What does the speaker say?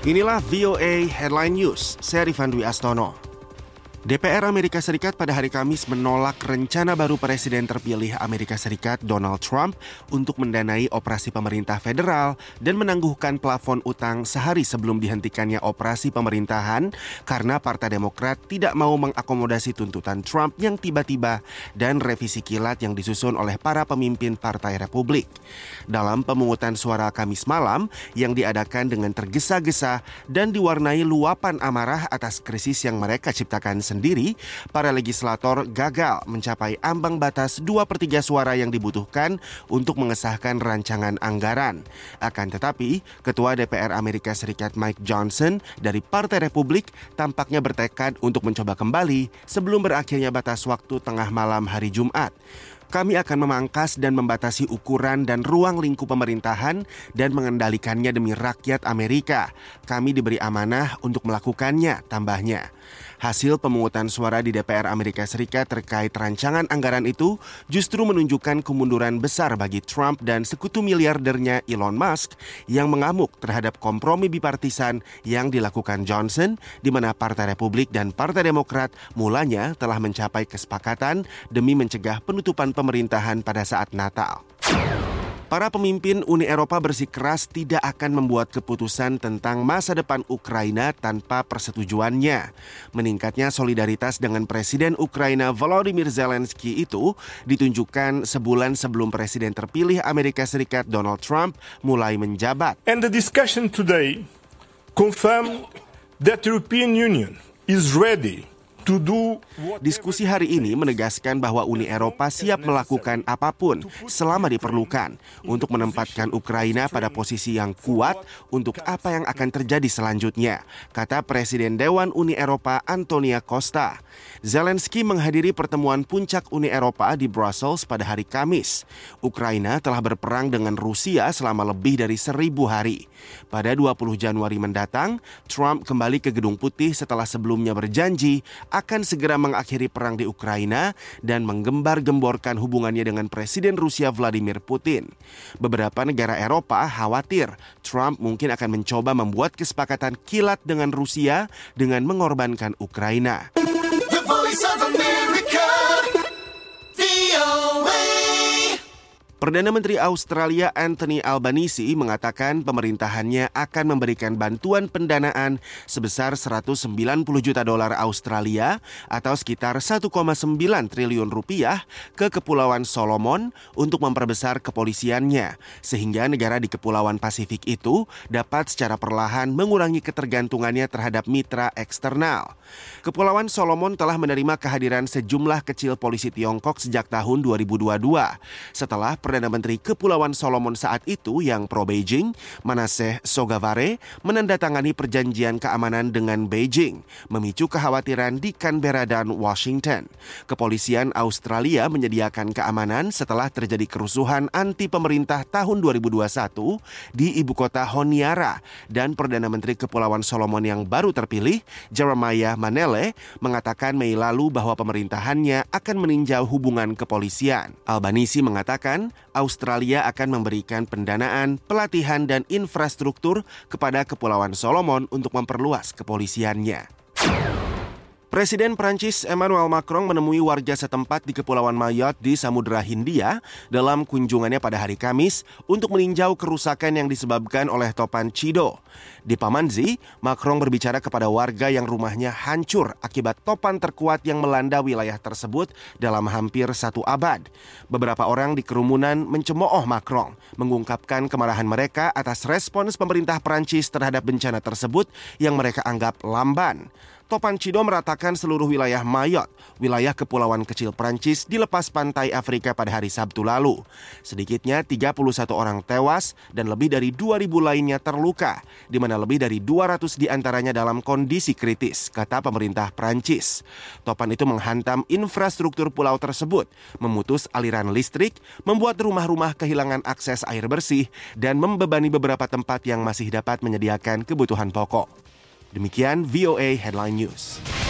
Inilah VOA Headline News, saya Rifan Dwi Astono. DPR Amerika Serikat pada hari Kamis menolak rencana baru Presiden terpilih Amerika Serikat Donald Trump untuk mendanai operasi pemerintah federal dan menangguhkan plafon utang sehari sebelum dihentikannya operasi pemerintahan karena Partai Demokrat tidak mau mengakomodasi tuntutan Trump yang tiba-tiba dan revisi kilat yang disusun oleh para pemimpin Partai Republik. Dalam pemungutan suara Kamis malam yang diadakan dengan tergesa-gesa dan diwarnai luapan amarah atas krisis yang mereka ciptakan sendiri, para legislator gagal mencapai ambang batas 2/3 suara yang dibutuhkan untuk mengesahkan rancangan anggaran. Akan tetapi, Ketua DPR Amerika Serikat Mike Johnson dari Partai Republik tampaknya bertekad untuk mencoba kembali sebelum berakhirnya batas waktu tengah malam hari Jumat. Kami akan memangkas dan membatasi ukuran dan ruang lingkup pemerintahan dan mengendalikannya demi rakyat Amerika. Kami diberi amanah untuk melakukannya, tambahnya. Hasil pemungutan suara di DPR Amerika Serikat terkait rancangan anggaran itu justru menunjukkan kemunduran besar bagi Trump dan sekutu miliardernya Elon Musk yang mengamuk terhadap kompromi bipartisan yang dilakukan Johnson, di mana Partai Republik dan Partai Demokrat mulanya telah mencapai kesepakatan demi mencegah penutupan pemerintahan pada saat Natal. Para pemimpin Uni Eropa bersikeras tidak akan membuat keputusan tentang masa depan Ukraina tanpa persetujuannya. Meningkatnya solidaritas dengan Presiden Ukraina Volodymyr Zelensky itu ditunjukkan sebulan sebelum Presiden terpilih Amerika Serikat Donald Trump mulai menjabat. And the discussion today confirmed that the European Union is ready. Diskusi hari ini menegaskan bahwa Uni Eropa siap melakukan apapun selama diperlukan untuk menempatkan Ukraina pada posisi yang kuat untuk apa yang akan terjadi selanjutnya, kata Presiden Dewan Uni Eropa Antonio Costa. Zelensky menghadiri pertemuan puncak Uni Eropa di Brussels pada hari Kamis. Ukraina telah berperang dengan Rusia selama lebih dari 1.000 hari. Pada 20 Januari mendatang, Trump kembali ke Gedung Putih setelah sebelumnya berjanji akan segera mengakhiri perang di Ukraina dan menggembar-gemborkan hubungannya dengan Presiden Rusia Vladimir Putin. Beberapa negara Eropa khawatir Trump mungkin akan mencoba membuat kesepakatan kilat dengan Rusia dengan mengorbankan Ukraina. The Voice of America, VOA. Perdana Menteri Australia Anthony Albanese mengatakan pemerintahannya akan memberikan bantuan pendanaan sebesar $190 juta Australia atau sekitar 1,9 triliun rupiah ke Kepulauan Solomon untuk memperbesar kepolisiannya, sehingga negara di Kepulauan Pasifik itu dapat secara perlahan mengurangi ketergantungannya terhadap mitra eksternal. Kepulauan Solomon telah menerima kehadiran sejumlah kecil polisi Tiongkok sejak tahun 2022, setelah Perdana Menteri Kepulauan Solomon saat itu yang pro-Beijing, Manasseh Sogavare, menandatangani perjanjian keamanan dengan Beijing, memicu kekhawatiran di Canberra dan Washington. Kepolisian Australia menyediakan keamanan setelah terjadi kerusuhan anti-pemerintah tahun 2021 di ibu kota Honiara, dan Perdana Menteri Kepulauan Solomon yang baru terpilih, Jeremiah Manele, mengatakan Mei lalu bahwa pemerintahannya akan meninjau hubungan kepolisian. Albanese mengatakan Australia akan memberikan pendanaan, pelatihan, dan infrastruktur kepada Kepulauan Solomon untuk memperluas kepolisiannya. Presiden Prancis Emmanuel Macron menemui warga setempat di Kepulauan Mayotte di Samudra Hindia dalam kunjungannya pada hari Kamis untuk meninjau kerusakan yang disebabkan oleh topan Chido. Di Pamandzi, Macron berbicara kepada warga yang rumahnya hancur akibat topan terkuat yang melanda wilayah tersebut dalam hampir 1 abad. Beberapa orang di kerumunan mencemooh Macron, mengungkapkan kemarahan mereka atas respons pemerintah Prancis terhadap bencana tersebut yang mereka anggap lamban. Topan Chido meratakan seluruh wilayah Mayotte, wilayah kepulauan kecil Prancis di lepas pantai Afrika pada hari Sabtu lalu. Sedikitnya 31 orang tewas dan lebih dari 2.000 lainnya terluka, di mana lebih dari 200 diantaranya dalam kondisi kritis, kata pemerintah Prancis. Topan itu menghantam infrastruktur pulau tersebut, memutus aliran listrik, membuat rumah-rumah kehilangan akses air bersih, dan membebani beberapa tempat yang masih dapat menyediakan kebutuhan pokok. Demikian VOA Headline News.